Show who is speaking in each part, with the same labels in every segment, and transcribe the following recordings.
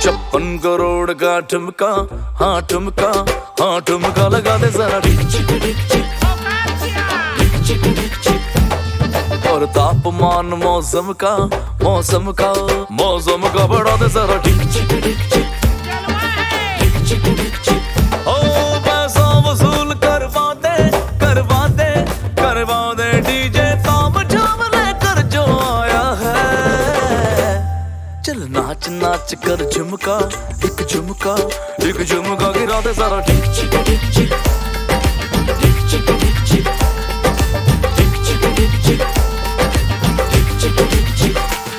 Speaker 1: 56 करोड़ का ठुमका, हाँ ठुमका, हाँ ठुमका लगा दे जरा ढिक चिक ढिक चिक ढिक चिक ढिक चिक। और तापमान मौसम का बढ़ा दे जरा ढिक चिक ढिक चिक ढिक चिक ढिक चिक। ओ पैसा वसूल करवा दे डीजे ताम झाम लेकर जो आया है। चल नाच नाच कर झुमका, एक झुमका गिरा दे जरा ढिक चिक ढिक चिक ढिक चिक ढिक चिक ढिक चिक ढिक चिक ढिक चिक ढिक चिक।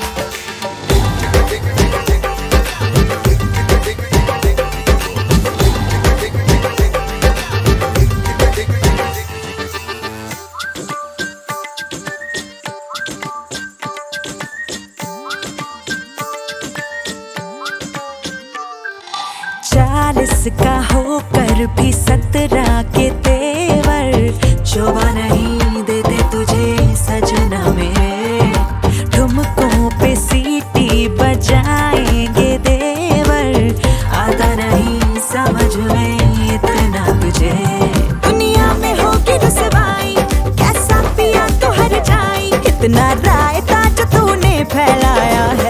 Speaker 2: चालीस का होकर भी 17 के तेवर शोभा नहीं देते तुझे सजना मेरे। ठुमकों पे सीटी बजाएंगे देवर, आता नहीं समझ में इतना तुझे। दुनिया में होगी रुसवाई, कैसा पिया तो हर जाई, इतना रायता जो तूने फैलाया है।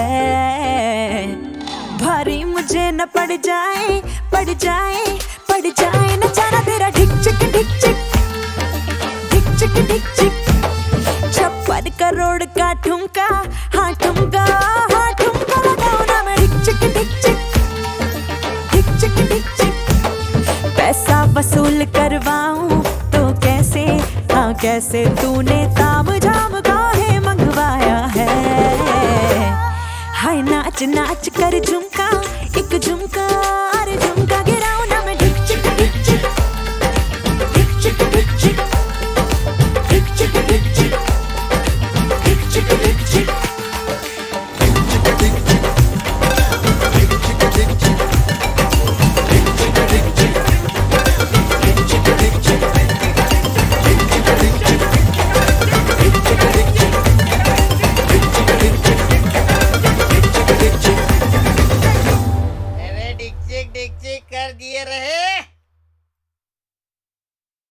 Speaker 2: भारी मुझे न पड़ जाए न जाना तेरा ढिक चिक ढिक चिक ढिक चिक ढिक चिक। 56 करोड़ का ठुमका, हाँ ठुमका लगाओ ना मैं ढिक चिक ढिक चिक ढिक चिक ढिक चिक। पैसा वसूल करवाऊं तो कैसे, हाँ कैसे तूने ताम झाम काहे मंगवाया है। हाय नाच नाच